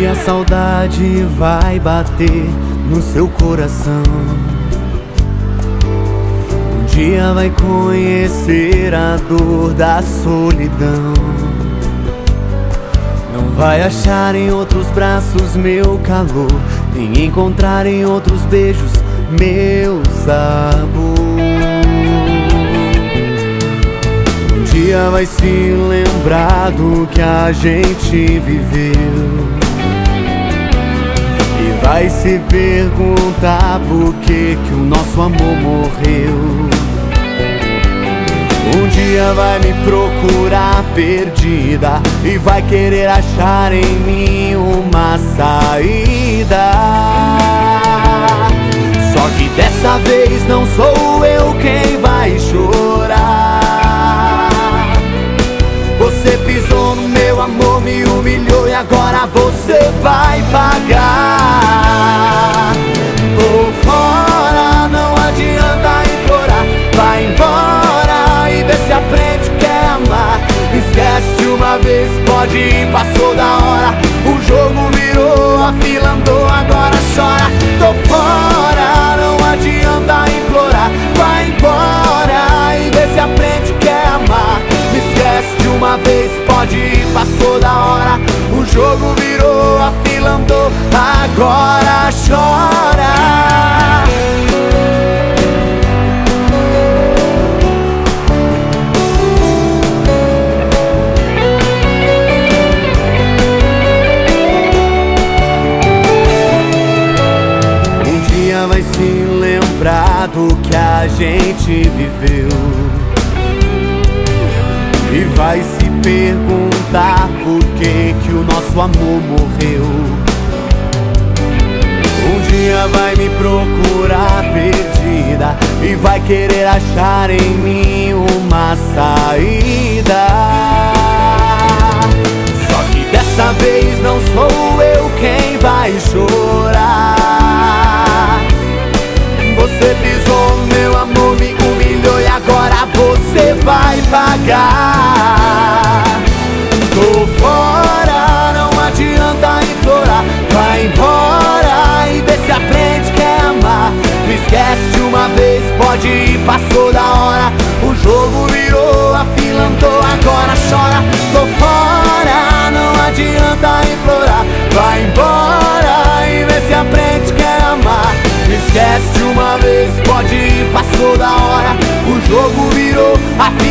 a saudade vai bater no seu coração. Um dia vai conhecer a dor da solidão. Não vai achar em outros braços meu calor, nem encontrar em outros beijos meu sabor. Um dia vai se lembrar do que a gente viveu e vai se perguntar por que o nosso amor morreu. Um dia vai me procurar perdida e vai querer achar em mim uma saída. Só que dessa vez não sou eu quem vai chorar. Você pisou no meu amor, me humilhou e agora você vai pagar. Tô fora, não adianta implorar. Vai embora e vê se aprende o que é amar. Esquece de uma vez, pode ir, passou da hora. O jogo virou, a fila andou, agora chora. Tô fora, não adianta implorar. Vai embora e vê se aprende o que é amar. Esquece de uma vez, pode ir, passou da hora. O jogo virou, a fila andou, agora chora. Vai se lembrar do que a gente viveu e vai se perguntar por que o nosso amor morreu. Um dia vai me procurar perdida e vai querer achar em mim uma saída. Só que dessa vez não sou eu quem vai chorar. Você pisou no meu amor, me humilhou e agora você vai pagar. Tô fora, não adianta implorar. Vai embora e vê se aprende que é amar. Me esquece de uma vez, pode ir, passou da hora. O jogo virou, a fila andou, agora chora. Tô fora, não adianta implorar. Vai embora e vê se aprende que é amar. Esquece de uma vez, pode ir, passou da hora. O jogo virou, a